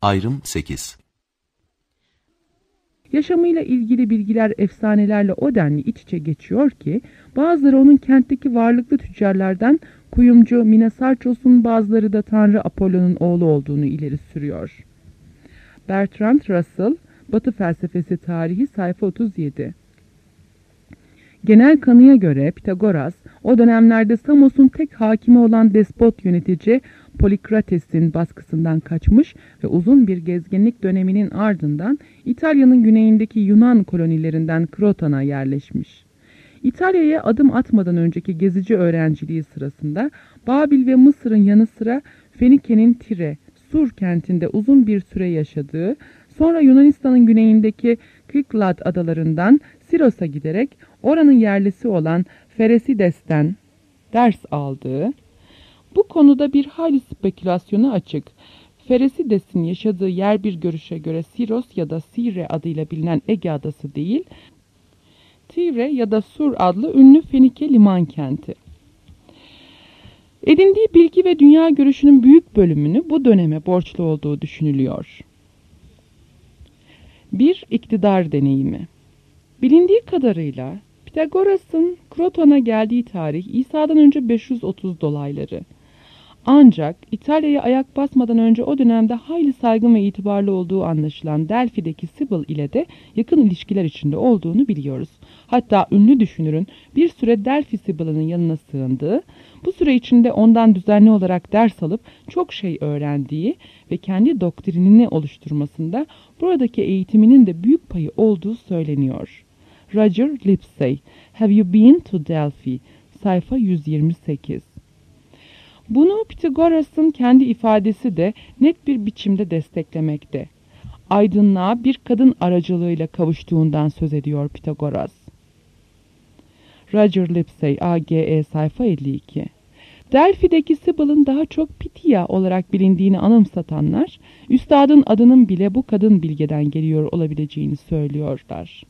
Ayrım 8. Yaşamıyla ilgili bilgiler efsanelerle o denli iç içe geçiyor ki bazıları onun kentteki varlıklı tüccarlardan kuyumcu Minasarchos'un, bazıları da Tanrı Apollo'nun oğlu olduğunu ileri sürüyor. Bertrand Russell, Batı Felsefesi Tarihi, sayfa 37. Genel kanıya göre Pitagoras, o dönemlerde Samos'un tek hakimi olan despot yönetici Polikrates'in baskısından kaçmış ve uzun bir gezginlik döneminin ardından İtalya'nın güneyindeki Yunan kolonilerinden Kroton'a yerleşmiş. İtalya'ya adım atmadan önceki gezici öğrenciliği sırasında Babil ve Mısır'ın yanı sıra Fenike'nin Tire, Sur kentinde uzun bir süre yaşadığı, sonra Yunanistan'ın güneyindeki Kyklad adalarından Siros'a giderek oranın yerlisi olan Feresides'ten ders aldığı, bu konuda bir hayli spekülasyona açık. Feresides'in yaşadığı yer bir görüşe göre Siros ya da Sire adıyla bilinen Ege adası değil, Tire ya da Sur adlı ünlü Fenike liman kenti. Edindiği bilgi ve dünya görüşünün büyük bölümünü bu döneme borçlu olduğu düşünülüyor. Bir iktidar deneyimi. Bilindiği kadarıyla Pitagoras'ın Kroton'a geldiği tarih İsa'dan önce 530 dolayları. Ancak İtalya'ya ayak basmadan önce o dönemde hayli saygın ve itibarlı olduğu anlaşılan Delphi'deki Sibyl ile de yakın ilişkiler içinde olduğunu biliyoruz. Hatta ünlü düşünürün bir süre Delphi Sibyl'ının yanına sığındığı, bu süre içinde ondan düzenli olarak ders alıp çok şey öğrendiği ve kendi doktrinini oluşturmasında buradaki eğitiminin de büyük payı olduğu söyleniyor. Roger Lipsey, Have You Been to Delphi? Sayfa 128. Bunu Pitagoras'ın kendi ifadesi de net bir biçimde desteklemekte. Aydınlığa bir kadın aracılığıyla kavuştuğundan söz ediyor Pitagoras. Roger Lipsey, AGE, sayfa 52. Delphi'deki Sibyl'ın daha çok Pitya olarak bilindiğini anımsatanlar, üstadın adının bile bu kadın bilgeden geliyor olabileceğini söylüyorlar.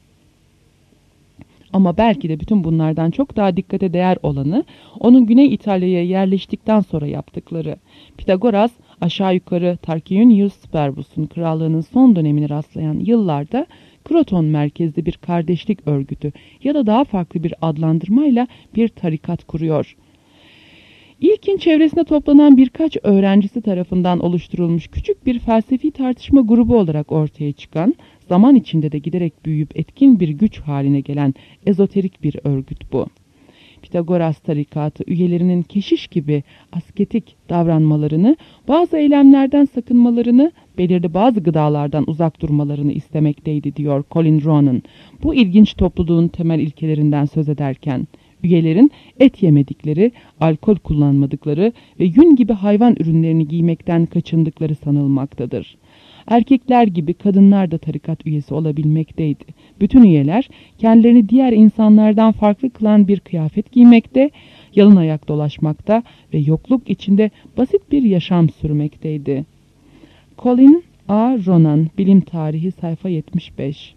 Ama belki de bütün bunlardan çok daha dikkate değer olanı, onun Güney İtalya'ya yerleştikten sonra yaptıkları. Pitagoras, aşağı yukarı Tarquinius Superbus'un krallığının son dönemini rastlayan yıllarda, Kroton merkezli bir kardeşlik örgütü ya da daha farklı bir adlandırmayla bir tarikat kuruyor. İlkin çevresinde toplanan birkaç öğrencisi tarafından oluşturulmuş küçük bir felsefi tartışma grubu olarak ortaya çıkan, zaman içinde de giderek büyüyüp etkin bir güç haline gelen ezoterik bir örgüt bu. Pitagoras tarikatı üyelerinin keşiş gibi asketik davranmalarını, bazı eylemlerden sakınmalarını, belirli bazı gıdalardan uzak durmalarını istemekteydi diyor Colin Ronan. Bu ilginç topluluğun temel ilkelerinden söz ederken, üyelerin et yemedikleri, alkol kullanmadıkları ve yün gibi hayvan ürünlerini giymekten kaçındıkları sanılmaktadır. Erkekler gibi kadınlar da tarikat üyesi olabilmekteydi. Bütün üyeler kendilerini diğer insanlardan farklı kılan bir kıyafet giymekte, yalın ayak dolaşmakta ve yokluk içinde basit bir yaşam sürmekteydi. Colin A. Ronan, Bilim Tarihi, sayfa 75.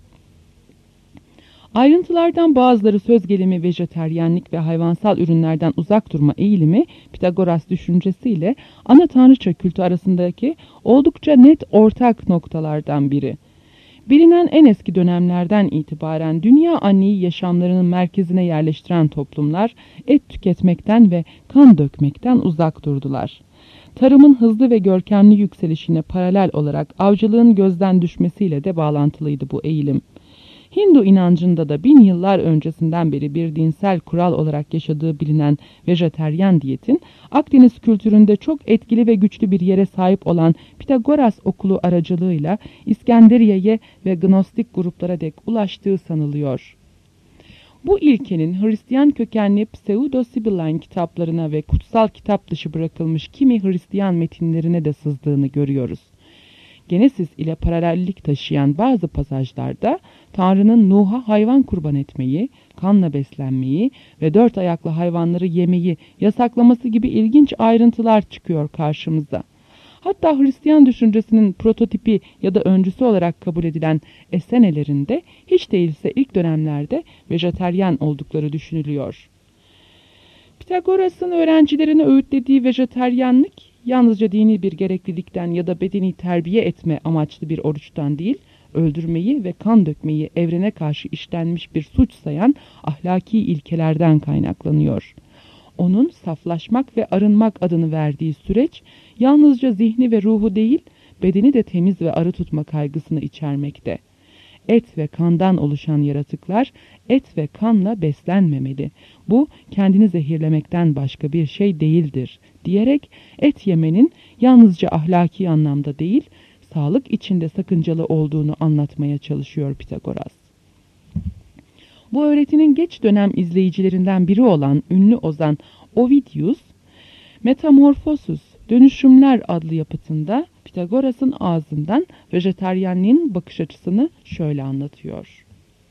Ayrıntılardan bazıları söz gelimi vejeteryenlik ve hayvansal ürünlerden uzak durma eğilimi Pitagoras düşüncesiyle ana tanrıça kültü arasındaki oldukça net ortak noktalardan biri. Bilinen en eski dönemlerden itibaren dünya anneyi yaşamlarının merkezine yerleştiren toplumlar et tüketmekten ve kan dökmekten uzak durdular. Tarımın hızlı ve görkemli yükselişine paralel olarak avcılığın gözden düşmesiyle de bağlantılıydı bu eğilim. Hindu inancında da 1000 yıllar öncesinden beri bir dinsel kural olarak yaşadığı bilinen vejeteryan diyetin, Akdeniz kültüründe çok etkili ve güçlü bir yere sahip olan Pitagoras okulu aracılığıyla İskenderiye'ye ve Gnostik gruplara dek ulaştığı sanılıyor. Bu ilkenin Hristiyan kökenli Pseudo-Sibylline kitaplarına ve kutsal kitap dışı bırakılmış kimi Hristiyan metinlerine de sızdığını görüyoruz. Genesis ile paralellik taşıyan bazı pasajlarda Tanrı'nın Nuh'a hayvan kurban etmeyi, kanla beslenmeyi ve 4 ayaklı hayvanları yemeyi yasaklaması gibi ilginç ayrıntılar çıkıyor karşımıza. Hatta Hristiyan düşüncesinin prototipi ya da öncüsü olarak kabul edilen Essenelerinde hiç değilse ilk dönemlerde vejeteryan oldukları düşünülüyor. Pitagoras'ın öğrencilerine öğütlediği vejeteryanlık yalnızca dini bir gereklilikten ya da bedeni terbiye etme amaçlı bir oruçtan değil, öldürmeyi ve kan dökmeyi evrene karşı işlenmiş bir suç sayan ahlaki ilkelerden kaynaklanıyor. Onun saflaşmak ve arınmak adını verdiği süreç, yalnızca zihni ve ruhu değil, bedeni de temiz ve arı tutma kaygısını içermekte. Et ve kandan oluşan yaratıklar et ve kanla beslenmemeli. Bu kendini zehirlemekten başka bir şey değildir diyerek et yemenin yalnızca ahlaki anlamda değil, sağlık içinde sakıncalı olduğunu anlatmaya çalışıyor Pitagoras. Bu öğretinin geç dönem izleyicilerinden biri olan ünlü ozan Ovidius, Metamorfosis, Dönüşümler adlı yapıtında Pitagoras'ın ağzından vejetaryenliğin bakış açısını şöyle anlatıyor.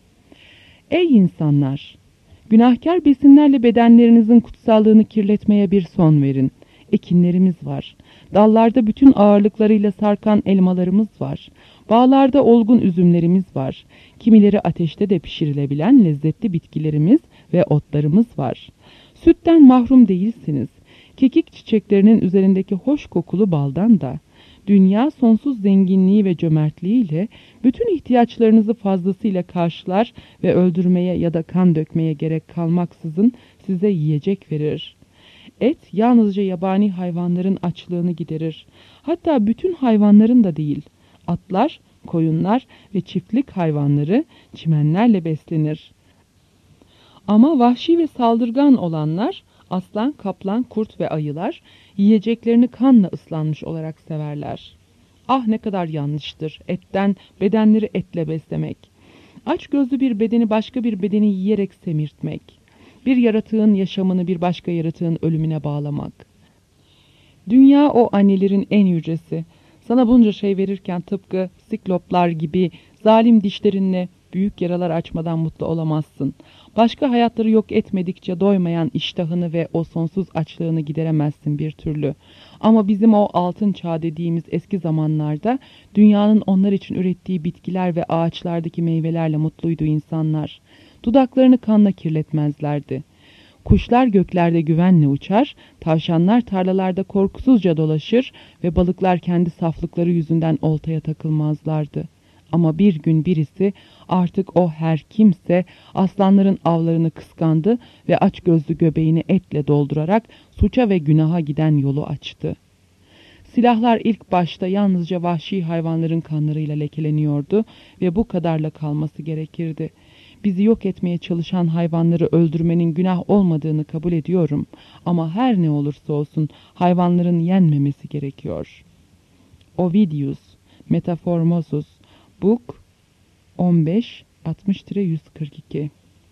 Ey insanlar! Günahkar besinlerle bedenlerinizin kutsallığını kirletmeye bir son verin. Ekinlerimiz var. Dallarda bütün ağırlıklarıyla sarkan elmalarımız var. Bağlarda olgun üzümlerimiz var. Kimileri ateşte de pişirilebilen lezzetli bitkilerimiz ve otlarımız var. Sütten mahrum değilsiniz. Kekik çiçeklerinin üzerindeki hoş kokulu baldan da. Dünya sonsuz zenginliği ve cömertliğiyle bütün ihtiyaçlarınızı fazlasıyla karşılar ve öldürmeye ya da kan dökmeye gerek kalmaksızın size yiyecek verir. Et yalnızca yabani hayvanların açlığını giderir. Hatta bütün hayvanların da değil. Atlar, koyunlar ve çiftlik hayvanları çimenlerle beslenir. Ama vahşi ve saldırgan olanlar, aslan, kaplan, kurt ve ayılar yiyeceklerini kanla ıslanmış olarak severler. Ah ne kadar yanlıştır etten bedenleri etle beslemek. Açgözlü bir bedeni başka bir bedeni yiyerek semirtmek. Bir yaratığın yaşamını bir başka yaratığın ölümüne bağlamak. Dünya o annelerin en yücesi. Sana bunca şey verirken tıpkı sikloplar gibi zalim dişlerinle büyük yaralar açmadan mutlu olamazsın. Başka hayatları yok etmedikçe doymayan iştahını ve o sonsuz açlığını gideremezsin bir türlü. Ama bizim o altın çağ dediğimiz eski zamanlarda dünyanın onlar için ürettiği bitkiler ve ağaçlardaki meyvelerle mutluydu insanlar. Dudaklarını kanla kirletmezlerdi. Kuşlar göklerde güvenle uçar, tavşanlar tarlalarda korkusuzca dolaşır ve balıklar kendi saflıkları yüzünden oltaya takılmazlardı. Ama bir gün birisi artık o her kimse aslanların avlarını kıskandı ve açgözlü göbeğini etle doldurarak suça ve günaha giden yolu açtı. Silahlar ilk başta yalnızca vahşi hayvanların kanlarıyla lekeleniyordu ve bu kadarla kalması gerekirdi. Bizi yok etmeye çalışan hayvanları öldürmenin günah olmadığını kabul ediyorum. Ama her ne olursa olsun hayvanların yenmemesi gerekiyor. Ovidius, Metaformosus, Book 15, 60-142.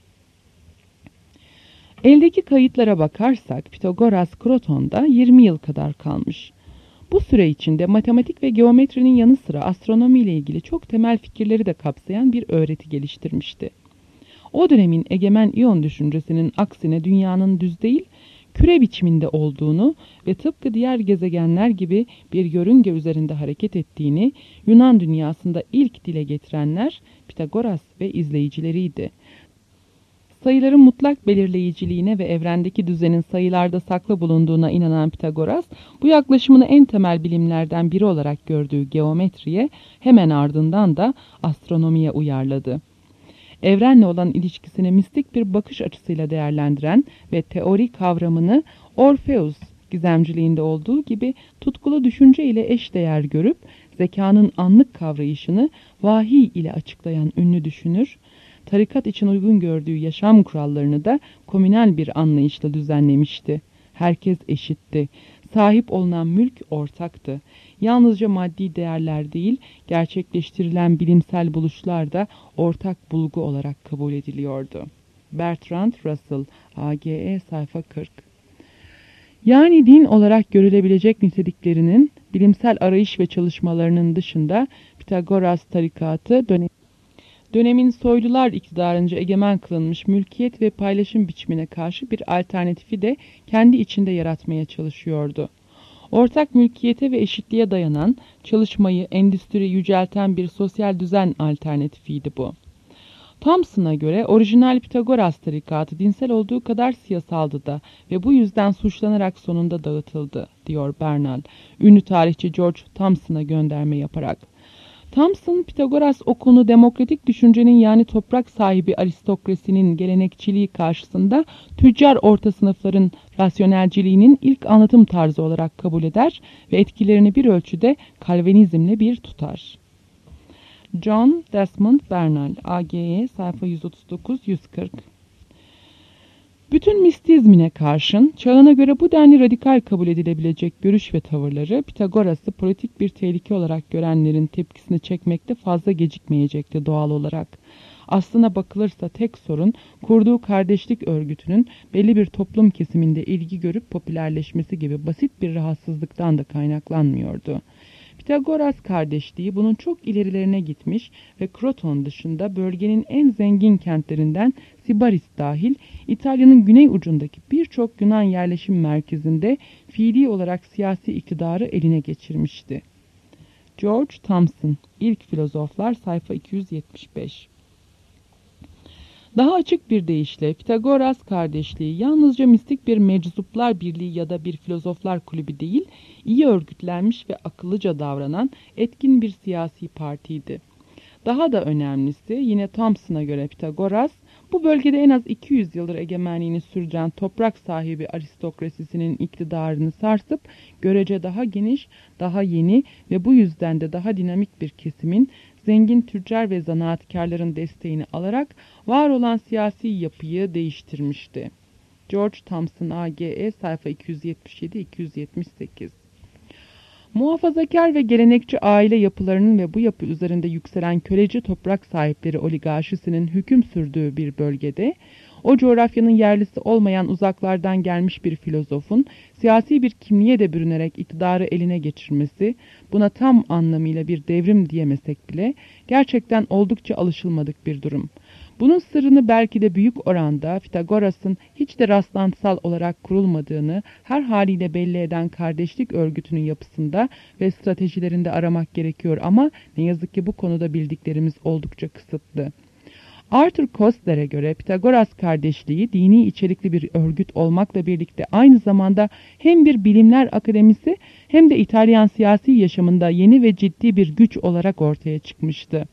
Eldeki kayıtlara bakarsak Pitagoras Kroton'da 20 yıl kadar kalmış. Bu süre içinde matematik ve geometrinin yanı sıra astronomi ile ilgili çok temel fikirleri de kapsayan bir öğreti geliştirmişti. O dönemin egemen İyon düşüncesinin aksine dünyanın düz değil, küre biçiminde olduğunu ve tıpkı diğer gezegenler gibi bir yörünge üzerinde hareket ettiğini Yunan dünyasında ilk dile getirenler Pitagoras ve izleyicileriydi. Sayıların mutlak belirleyiciliğine ve evrendeki düzenin sayılarda saklı bulunduğuna inanan Pitagoras, bu yaklaşımını en temel bilimlerden biri olarak gördüğü geometriye hemen ardından da astronomiye uyarladı. Evrenle olan ilişkisini mistik bir bakış açısıyla değerlendiren ve teori kavramını Orpheus gizemciliğinde olduğu gibi tutkulu düşünce ile eşdeğer görüp zekanın anlık kavrayışını vahiy ile açıklayan ünlü düşünür, tarikat için uygun gördüğü yaşam kurallarını da komünel bir anlayışla düzenlemişti. Herkes eşitti. Sahip olunan mülk ortaktı. Yalnızca maddi değerler değil, gerçekleştirilen bilimsel buluşlar da ortak bulgu olarak kabul ediliyordu. Bertrand Russell, AGE sayfa 40. Yani din olarak görülebilecek niteliklerinin bilimsel arayış ve çalışmalarının dışında Pitagoras tarikatı dönemin soylular iktidarınca egemen kılınmış mülkiyet ve paylaşım biçimine karşı bir alternatifi de kendi içinde yaratmaya çalışıyordu. Ortak mülkiyete ve eşitliğe dayanan, çalışmayı, endüstriyi yücelten bir sosyal düzen alternatifiydi bu. Thompson'a göre orijinal Pitagoras tarikatı dinsel olduğu kadar siyasaldı da ve bu yüzden suçlanarak sonunda dağıtıldı, diyor Bernal, ünlü tarihçi George Thompson'a gönderme yaparak. Thompson, Pitagoras okunu demokratik düşüncenin yani toprak sahibi aristokrasinin gelenekçiliği karşısında tüccar orta sınıfların rasyonelciliğinin ilk anlatım tarzı olarak kabul eder ve etkilerini bir ölçüde Kalvinizmle bir tutar. John Desmond Bernal, AGE, sayfa 139-140. Bütün mistizmine karşın, çağına göre bu denli radikal kabul edilebilecek görüş ve tavırları, Pitagoras'ı politik bir tehlike olarak görenlerin tepkisini çekmekte fazla gecikmeyecekti doğal olarak. Aslına bakılırsa tek sorun, kurduğu kardeşlik örgütünün belli bir toplum kesiminde ilgi görüp popülerleşmesi gibi basit bir rahatsızlıktan da kaynaklanmıyordu. Pitagoras kardeşliği bunun çok ilerilerine gitmiş ve Kroton dışında bölgenin en zengin kentlerinden Sibaris dahil İtalya'nın güney ucundaki birçok Yunan yerleşim merkezinde fiili olarak siyasi iktidarı eline geçirmişti. George Thompson, İlk Filozoflar, sayfa 275. Daha açık bir deyişle Pitagoras kardeşliği yalnızca mistik bir meczuplar birliği ya da bir filozoflar kulübü değil, iyi örgütlenmiş ve akıllıca davranan etkin bir siyasi partiydi. Daha da önemlisi, yine Thompson'a göre Pitagoras, bu bölgede en az 200 yıldır egemenliğini sürdüren toprak sahibi aristokrasisinin iktidarını sarsıp, görece daha geniş, daha yeni ve bu yüzden de daha dinamik bir kesimin, zengin tüccar ve zanaatkarların desteğini alarak var olan siyasi yapıyı değiştirmişti. George Thompson, AGE, sayfa 277-278. Muhafazakar ve gelenekçi aile yapılarının ve bu yapı üzerinde yükselen köleci toprak sahipleri oligarşisinin hüküm sürdüğü bir bölgede, o coğrafyanın yerlisi olmayan uzaklardan gelmiş bir filozofun siyasi bir kimliğe de bürünerek iktidarı eline geçirmesi, buna tam anlamıyla bir devrim diyemesek bile gerçekten oldukça alışılmadık bir durum. Bunun sırrını belki de büyük oranda Pitagoras'ın hiç de rastlantısal olarak kurulmadığını her haliyle belli eden kardeşlik örgütünün yapısında ve stratejilerinde aramak gerekiyor ama ne yazık ki bu konuda bildiklerimiz oldukça kısıtlı. Arthur Koestler'e göre Pitagoras kardeşliği dini içerikli bir örgüt olmakla birlikte aynı zamanda hem bir bilimler akademisi hem de İtalyan siyasi yaşamında yeni ve ciddi bir güç olarak ortaya çıkmıştı.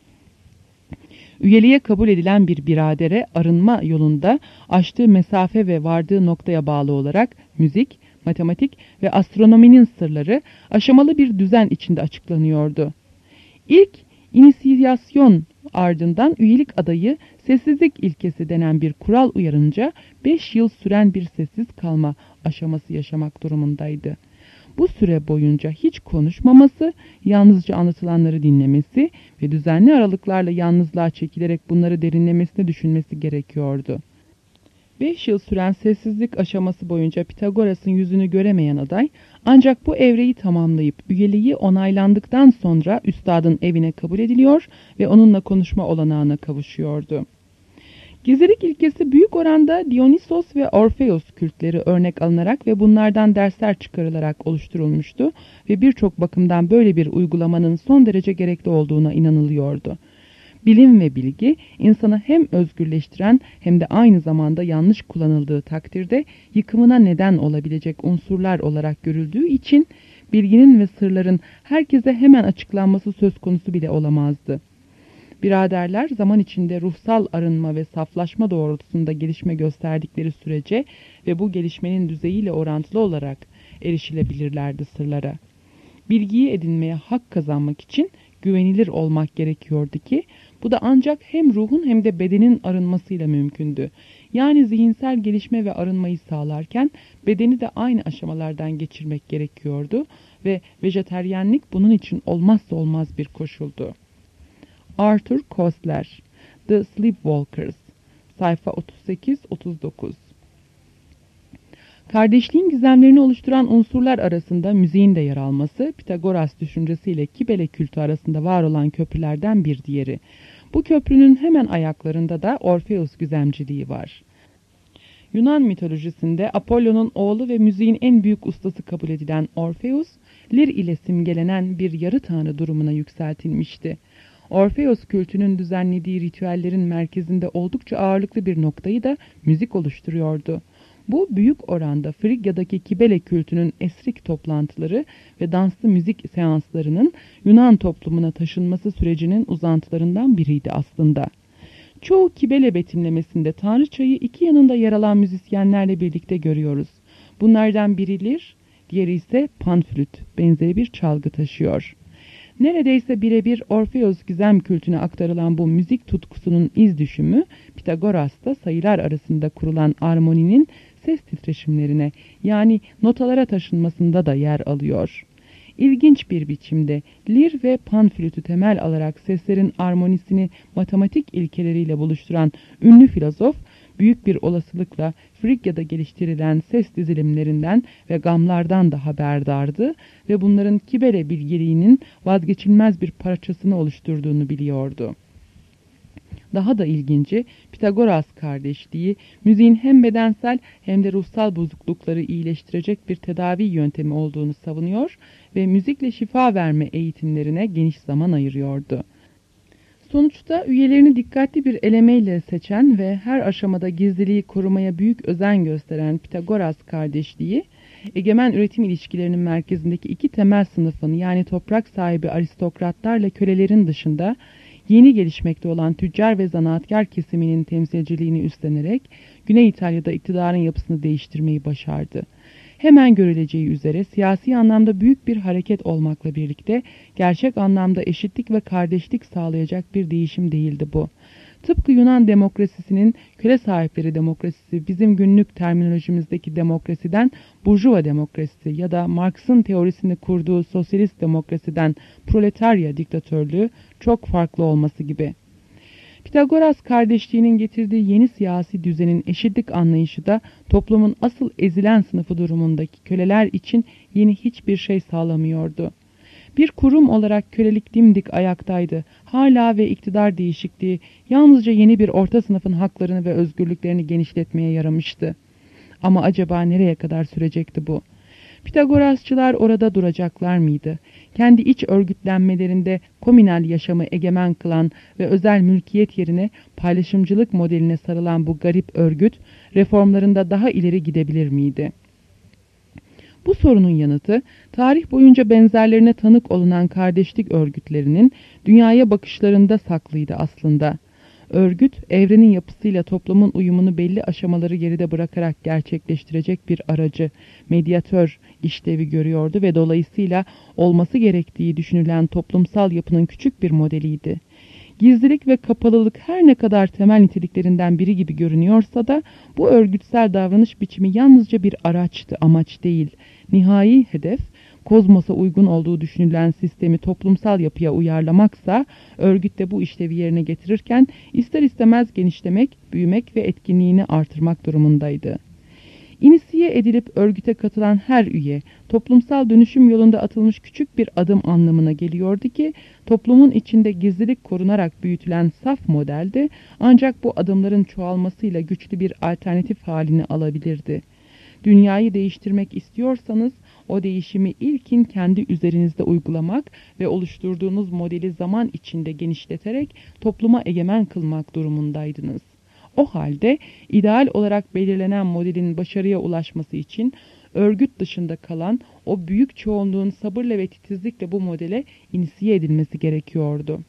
Üyeliğe kabul edilen bir biradere arınma yolunda aştığı mesafe ve vardığı noktaya bağlı olarak müzik, matematik ve astronominin sırları aşamalı bir düzen içinde açıklanıyordu. İlk inisiyasyon ardından üyelik adayı sessizlik ilkesi denen bir kural uyarınca 5 yıl süren bir sessiz kalma aşaması yaşamak durumundaydı. Bu süre boyunca hiç konuşmaması, yalnızca anlatılanları dinlemesi ve düzenli aralıklarla yalnızlığa çekilerek bunları derinlemesine düşünmesi gerekiyordu. 5 yıl süren sessizlik aşaması boyunca Pitagoras'ın yüzünü göremeyen aday, ancak bu evreyi tamamlayıp üyeliği onaylandıktan sonra üstadın evine kabul ediliyor ve onunla konuşma olanağına kavuşuyordu. Gizlilik ilkesi büyük oranda Dionysos ve Orpheus kültleri örnek alınarak ve bunlardan dersler çıkarılarak oluşturulmuştu ve birçok bakımdan böyle bir uygulamanın son derece gerekli olduğuna inanılıyordu. Bilim ve bilgi insanı hem özgürleştiren hem de aynı zamanda yanlış kullanıldığı takdirde yıkımına neden olabilecek unsurlar olarak görüldüğü için bilginin ve sırların herkese hemen açıklanması söz konusu bile olamazdı. Biraderler zaman içinde ruhsal arınma ve saflaşma doğrultusunda gelişme gösterdikleri sürece ve bu gelişmenin düzeyiyle orantılı olarak erişilebilirlerdi sırlara. Bilgiyi edinmeye hak kazanmak için güvenilir olmak gerekiyordu ki bu da ancak hem ruhun hem de bedenin arınmasıyla mümkündü. Yani zihinsel gelişme ve arınmayı sağlarken bedeni de aynı aşamalardan geçirmek gerekiyordu ve vejeteryenlik bunun için olmazsa olmaz bir koşuldu. Arthur Koestler, The Sleepwalkers, sayfa 38-39. Kardeşliğin gizemlerini oluşturan unsurlar arasında müziğin de yer alması, Pitagoras düşüncesiyle Kibele kültü arasında var olan köprülerden bir diğeri. Bu köprünün hemen ayaklarında da Orpheus güzemciliği var. Yunan mitolojisinde Apollo'nun oğlu ve müziğin en büyük ustası kabul edilen Orpheus, lir ile simgelenen bir yarı tanrı durumuna yükseltilmişti. Orfeos kültünün düzenlediği ritüellerin merkezinde oldukça ağırlıklı bir noktayı da müzik oluşturuyordu. Bu büyük oranda Frigya'daki Kibele kültünün esrik toplantıları ve danslı müzik seanslarının Yunan toplumuna taşınması sürecinin uzantılarından biriydi aslında. Çoğu Kibele betimlemesinde tanrıçayı iki yanında yer alan müzisyenlerle birlikte görüyoruz. Bunlardan biri lir, diğeri ise panflüt benzeri bir çalgı taşıyor. Neredeyse birebir Orfeos gizem kültüne aktarılan bu müzik tutkusunun iz düşümü Pitagoras'ta sayılar arasında kurulan armoninin ses titreşimlerine yani notalara taşınmasında da yer alıyor. İlginç bir biçimde lir ve panflütü temel alarak seslerin armonisini matematik ilkeleriyle buluşturan ünlü filozof, büyük bir olasılıkla Frigya'da geliştirilen ses dizilimlerinden ve gamlardan da haberdardı ve bunların Kibele bilgeliğinin vazgeçilmez bir parçasını oluşturduğunu biliyordu. Daha da ilginci, Pitagoras kardeşliği, müziğin hem bedensel hem de ruhsal bozuklukları iyileştirecek bir tedavi yöntemi olduğunu savunuyor ve müzikle şifa verme eğitimlerine geniş zaman ayırıyordu. Sonuçta üyelerini dikkatli bir elemeyle seçen ve her aşamada gizliliği korumaya büyük özen gösteren Pitagoras kardeşliği, egemen üretim ilişkilerinin merkezindeki iki temel sınıfın yani toprak sahibi aristokratlarla kölelerin dışında yeni gelişmekte olan tüccar ve zanaatkar kesiminin temsilciliğini üstlenerek Güney İtalya'da iktidarın yapısını değiştirmeyi başardı. Hemen görüleceği üzere siyasi anlamda büyük bir hareket olmakla birlikte gerçek anlamda eşitlik ve kardeşlik sağlayacak bir değişim değildi bu. Tıpkı Yunan demokrasisinin köle sahipleri demokrasisi bizim günlük terminolojimizdeki demokrasiden burjuva demokrasisi ya da Marx'ın teorisini kurduğu sosyalist demokrasiden proletarya diktatörlüğü çok farklı olması gibi. Pitagoras kardeşliğinin getirdiği yeni siyasi düzenin eşitlik anlayışı da toplumun asıl ezilen sınıfı durumundaki köleler için yeni hiçbir şey sağlamıyordu. Bir kurum olarak kölelik dimdik ayaktaydı. Hala ve iktidar değişikliği yalnızca yeni bir orta sınıfın haklarını ve özgürlüklerini genişletmeye yaramıştı. Ama acaba nereye kadar sürecekti bu? Pitagorasçılar orada duracaklar mıydı? Kendi iç örgütlenmelerinde komünal yaşamı egemen kılan ve özel mülkiyet yerine paylaşımcılık modeline sarılan bu garip örgüt, reformlarında daha ileri gidebilir miydi? Bu sorunun yanıtı, tarih boyunca benzerlerine tanık olunan kardeşlik örgütlerinin dünyaya bakışlarında saklıydı aslında. Örgüt, evrenin yapısıyla toplumun uyumunu belli aşamaları geride bırakarak gerçekleştirecek bir aracı, medyatör işlevi görüyordu ve dolayısıyla olması gerektiği düşünülen toplumsal yapının küçük bir modeliydi. Gizlilik ve kapalılık her ne kadar temel niteliklerinden biri gibi görünüyorsa da bu örgütsel davranış biçimi yalnızca bir araçtı, amaç değil. Nihai hedef, kozmosa uygun olduğu düşünülen sistemi toplumsal yapıya uyarlamaksa, örgütte bu işlevi yerine getirirken ister istemez genişlemek, büyümek ve etkinliğini artırmak durumundaydı. İnisiye edilip örgüte katılan her üye, toplumsal dönüşüm yolunda atılmış küçük bir adım anlamına geliyordu ki, toplumun içinde gizlilik korunarak büyütülen saf modelde ancak bu adımların çoğalmasıyla güçlü bir alternatif halini alabilirdi. Dünyayı değiştirmek istiyorsanız, o değişimi ilkin kendi üzerinizde uygulamak ve oluşturduğunuz modeli zaman içinde genişleterek topluma egemen kılmak durumundaydınız. O halde ideal olarak belirlenen modelin başarıya ulaşması için örgüt dışında kalan o büyük çoğunluğun sabırla ve titizlikle bu modele inisiye edilmesi gerekiyordu.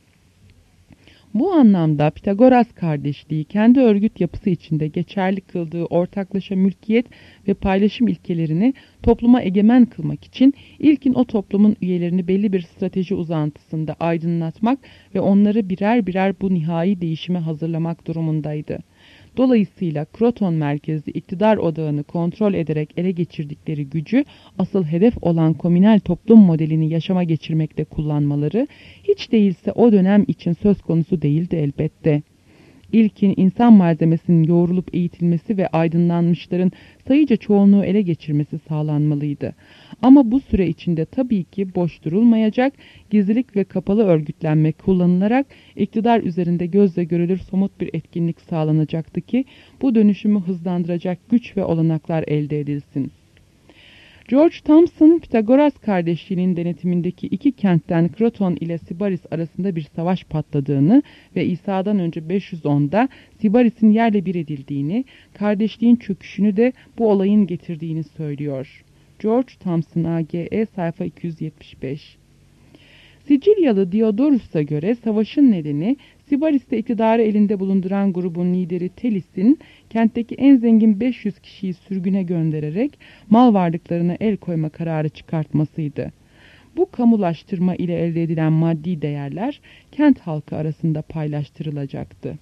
Bu anlamda Pitagoras kardeşliği kendi örgüt yapısı içinde geçerli kıldığı ortaklaşa mülkiyet ve paylaşım ilkelerini topluma egemen kılmak için ilkin o toplumun üyelerini belli bir strateji uzantısında aydınlatmak ve onları birer birer bu nihai değişime hazırlamak durumundaydı. Dolayısıyla Kroton merkezli iktidar odağını kontrol ederek ele geçirdikleri gücü asıl hedef olan komünel toplum modelini yaşama geçirmekte kullanmaları hiç değilse o dönem için söz konusu değildi elbette. İlkin insan malzemesinin yoğrulup eğitilmesi ve aydınlanmışların sayıca çoğunluğu ele geçirmesi sağlanmalıydı. Ama bu süre içinde tabii ki boş durulmayacak, gizlilik ve kapalı örgütlenme kullanılarak iktidar üzerinde gözle görülür somut bir etkinlik sağlanacaktı ki bu dönüşümü hızlandıracak güç ve olanaklar elde edilsin. George Thomson, Pitagoras kardeşliğinin denetimindeki iki kentten Kroton ile Sibaris arasında bir savaş patladığını ve İsa'dan önce 510'da Sibaris'in yerle bir edildiğini, kardeşliğin çöküşünü de bu olayın getirdiğini söylüyor. George Thomson AGE sayfa 275. Sicilyalı Diodorus'a göre savaşın nedeni Sibaris'te iktidarı elinde bulunduran grubun lideri Telis'in kentteki en zengin 500 kişiyi sürgüne göndererek mal varlıklarına el koyma kararı çıkartmasıydı. Bu kamulaştırma ile elde edilen maddi değerler kent halkı arasında paylaştırılacaktı.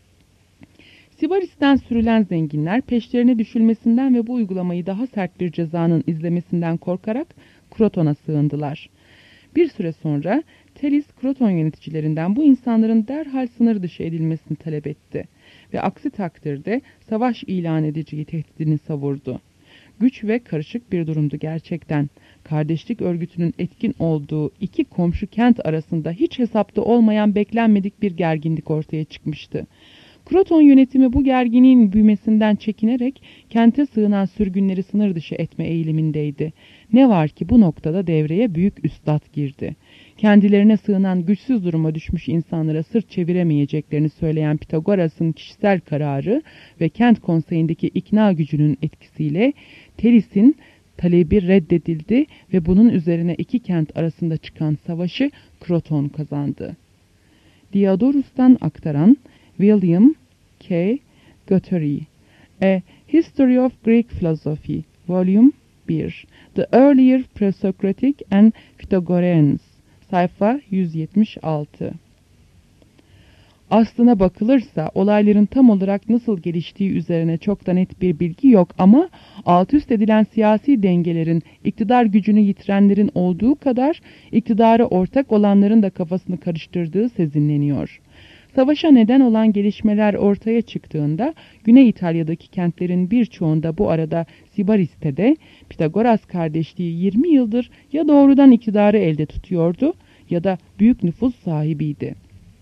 Sibaris'ten sürülen zenginler peşlerine düşülmesinden ve bu uygulamayı daha sert bir cezanın izlemesinden korkarak Kroton'a sığındılar. Bir süre sonra Telis, Kroton yöneticilerinden bu insanların derhal sınır dışı edilmesini talep etti ve aksi takdirde savaş ilan edeceği tehdidini savurdu. Güç ve karışık bir durumdu gerçekten. Kardeşlik örgütünün etkin olduğu iki komşu kent arasında hiç hesapta olmayan beklenmedik bir gerginlik ortaya çıkmıştı. Kroton yönetimi bu gerginliğin büyümesinden çekinerek kente sığınan sürgünleri sınır dışı etme eğilimindeydi. Ne var ki bu noktada devreye büyük üstad girdi. Kendilerine sığınan güçsüz duruma düşmüş insanlara sırt çeviremeyeceklerini söyleyen Pitagoras'ın kişisel kararı ve kent konseyindeki ikna gücünün etkisiyle Telis'in talebi reddedildi ve bunun üzerine iki kent arasında çıkan savaşı Kroton kazandı. Diodorus'tan aktaran William K. Guthrie, A History of Greek Philosophy, Volume 1, The Earlier Presocratic and Pythagoreans, sayfa 176. Aslına bakılırsa olayların tam olarak nasıl geliştiği üzerine çok da net bir bilgi yok ama alt üst edilen siyasi dengelerin iktidar gücünü yitirenlerin olduğu kadar iktidarı ortak olanların da kafasını karıştırdığı sezinleniyor. Savaşa neden olan gelişmeler ortaya çıktığında Güney İtalya'daki kentlerin birçoğunda bu arada Sibaris'te de Pitagoras kardeşliği 20 yıldır ya doğrudan iktidarı elde tutuyordu ya da büyük nüfus sahibiydi.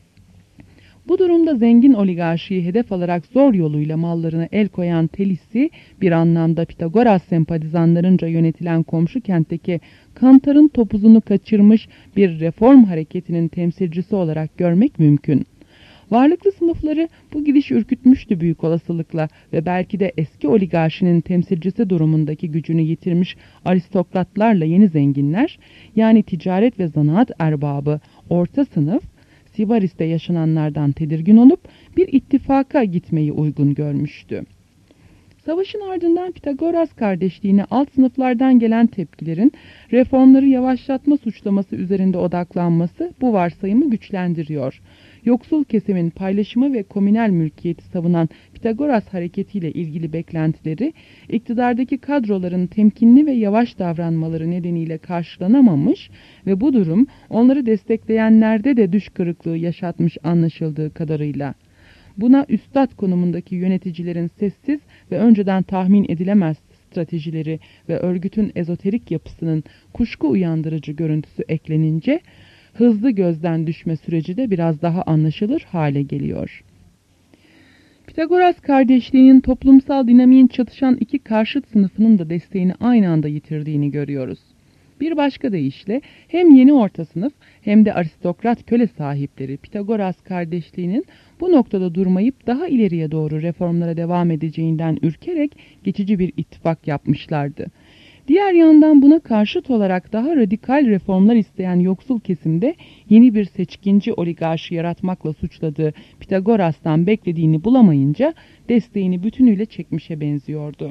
Bu durumda zengin oligarşiyi hedef alarak zor yoluyla mallarına el koyan Telis'i bir anlamda Pitagoras sempatizanlarınca yönetilen komşu kentteki kantarın topuzunu kaçırmış bir reform hareketinin temsilcisi olarak görmek mümkün. Varlıklı sınıfları bu gidiş ürkütmüştü büyük olasılıkla ve belki de eski oligarşinin temsilcisi durumundaki gücünü yitirmiş aristokratlarla yeni zenginler, yani ticaret ve zanaat erbabı, orta sınıf, Sibaris'te yaşananlardan tedirgin olup bir ittifaka gitmeyi uygun görmüştü. Savaşın ardından Pitagoras kardeşliğine alt sınıflardan gelen tepkilerin reformları yavaşlatma suçlaması üzerinde odaklanması bu varsayımı güçlendiriyor. Yoksul kesimin paylaşımı ve komünel mülkiyeti savunan Pitagoras hareketiyle ilgili beklentileri, iktidardaki kadroların temkinli ve yavaş davranmaları nedeniyle karşılanamamış ve bu durum onları destekleyenlerde de düş kırıklığı yaşatmış anlaşıldığı kadarıyla. Buna üstad konumundaki yöneticilerin sessiz ve önceden tahmin edilemez stratejileri ve örgütün ezoterik yapısının kuşku uyandırıcı görüntüsü eklenince, hızlı gözden düşme süreci de biraz daha anlaşılır hale geliyor. Pitagoras kardeşliğinin toplumsal dinamiğin çatışan iki karşıt sınıfının da desteğini aynı anda yitirdiğini görüyoruz. Bir başka deyişle hem yeni orta sınıf hem de aristokrat köle sahipleri Pitagoras kardeşliğinin bu noktada durmayıp daha ileriye doğru reformlara devam edeceğinden ürkerek geçici bir ittifak yapmışlardı. Diğer yandan buna karşıt olarak daha radikal reformlar isteyen yoksul kesimde yeni bir seçkinci oligarşi yaratmakla suçladığı Pitagoras'tan beklediğini bulamayınca desteğini bütünüyle çekmişe benziyordu.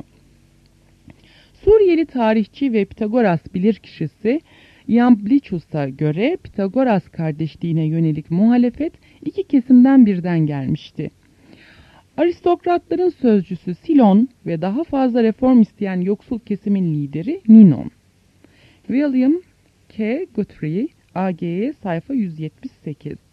Suriyeli tarihçi ve Pitagoras bilirkişisi Iamblichus'a göre Pitagoras kardeşliğine yönelik muhalefet iki kesimden birden gelmişti. Aristokratların sözcüsü Silon ve daha fazla reform isteyen yoksul kesimin lideri Ninon. William K. Guthrie, AGE sayfa 178.